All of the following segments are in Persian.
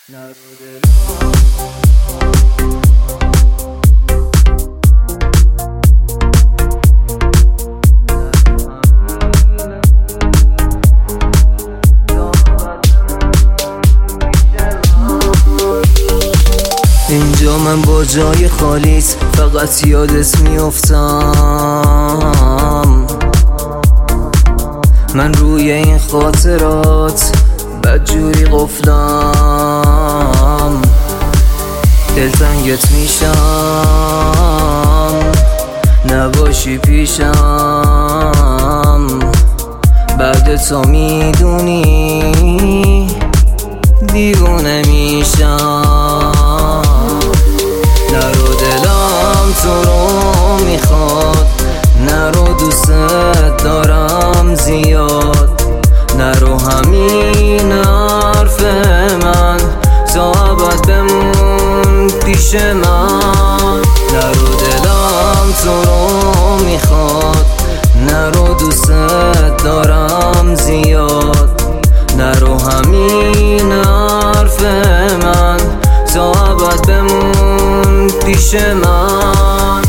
اینجا من با جای خالیت فقط یادت میافتم. من روی این خاطرات بدجوری قفلم. دلتنگت میشم نباشی پیشم. بعد تا میدونی دیوونه میشم. نرو دلم تو رو میخواد، نرو دوست دارم زیاد. نرو همین حرف من تا ابد بمون پیش من. نرو دلم تو رو میخواد، نرو دوست دارم زیاد. نرو همین حرف من تا ابد بمون پیش من.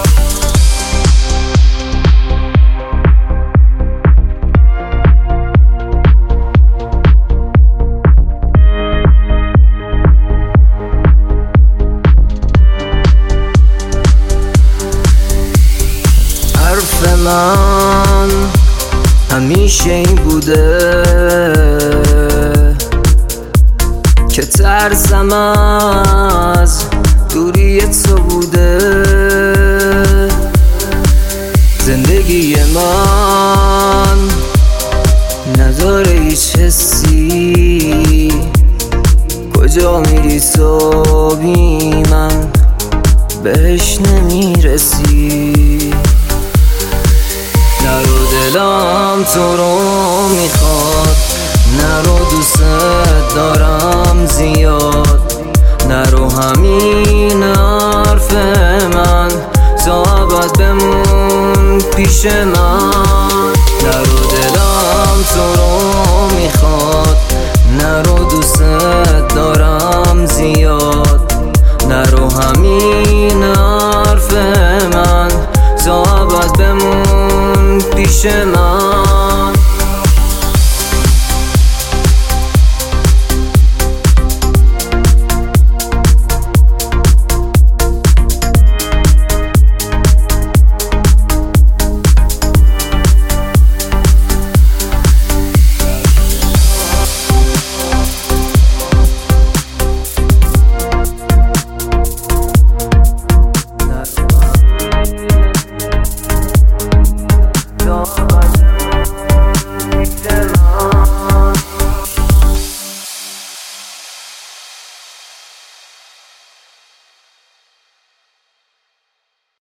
حرف من همیشه این بوده که ترسم از دوری تو بوده. زندگی من نداره هیچ حسی. کجا میری تو بی من بهش نمیرسی. نرو دلم تو رو میخواد، نرو دوست دارم زیاد. نرو همین حرف من تا ابد بمون پیش من. نرو دلم تو رو میخواد، نرو دوست دارم زیاد. نرو همین حرف من تا ابد بمون پیش من.